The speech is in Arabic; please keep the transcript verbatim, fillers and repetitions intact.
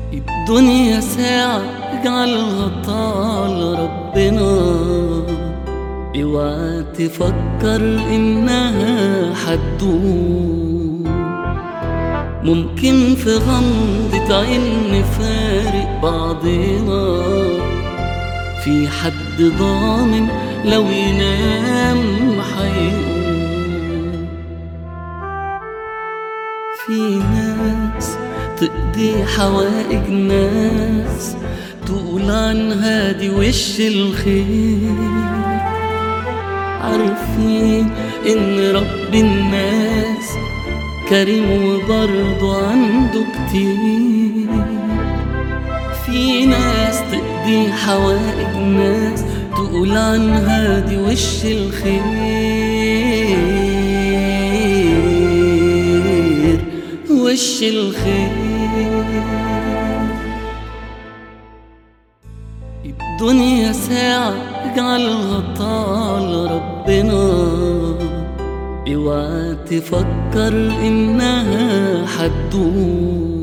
الدنيا ساعة اجعلها طال ربنا، اوعى تفكر انها حتدوم. ممكن في غمضة عين نفارق بعضنا، في حد ضامن لو ينام حيقوم. في ناس تقضي حوائج ناس، تقول عنها دي وش الخير، عارفين ان رب الناس كريم وبرضه عنده كتير. في ناس تقضي حوائج ناس، تقول عنها دي وش الخير، وش الخير. الدنيا ساعة اجعلها طال ربنا، اوعى تفكر انها حتدوم.